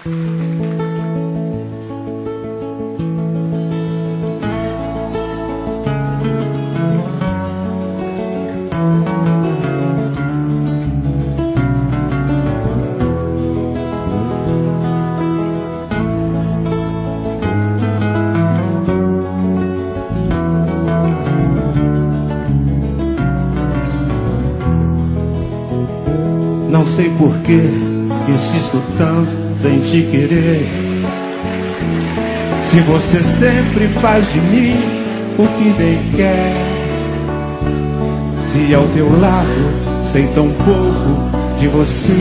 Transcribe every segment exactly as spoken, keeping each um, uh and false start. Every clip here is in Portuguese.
Não sei por que insisto tanto em te querer, se você sempre faz de mim o que bem quer. Se ao teu lado sei tão pouco de você,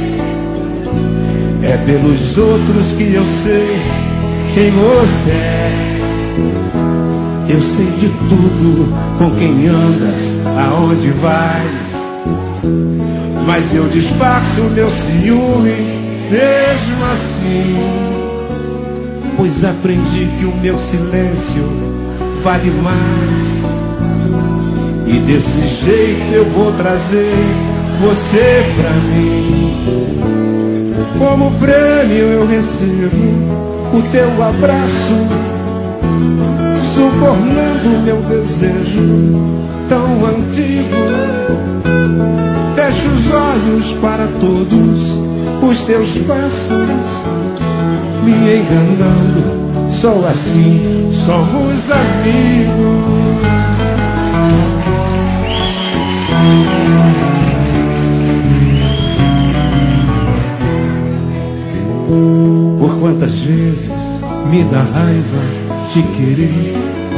é pelos outros que eu sei quem você é. Eu sei de tudo, com quem andas, aonde vais, mas eu disfarço meu ciúme mesmo assim, pois aprendi que o meu silêncio vale mais. E desse jeito eu vou trazer você pra mim. Como prêmio eu recebo o teu abraço, subornando meu desejo tão antigo. Fecho os olhos para todos os teus passos, me enganando, só assim somos amigos. Por quantas vezes me dá raiva te querer,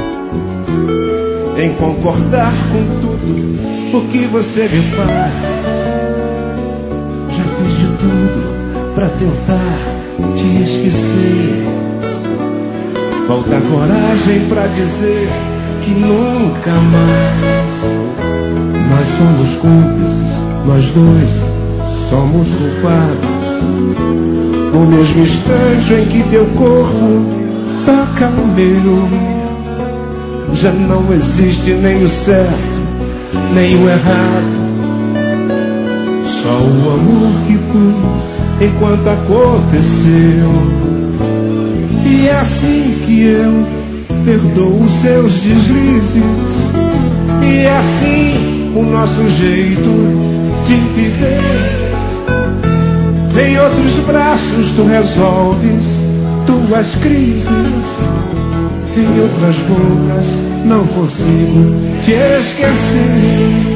em concordar com tudo o que você me faz. Já fiz de tudo pra tentar te esquecer, falta coragem pra dizer que nunca mais. Nós somos cúmplices, nós dois somos culpados. No mesmo instante em que teu corpo toca o meu, já não existe nem o certo nem o errado, só o amor que foi enquanto aconteceu. E é assim que eu perdoo os seus deslizes, e é assim o nosso jeito de viver. Em outros braços tu resolves tuas crises, em outras bocas não consigo te esquecer.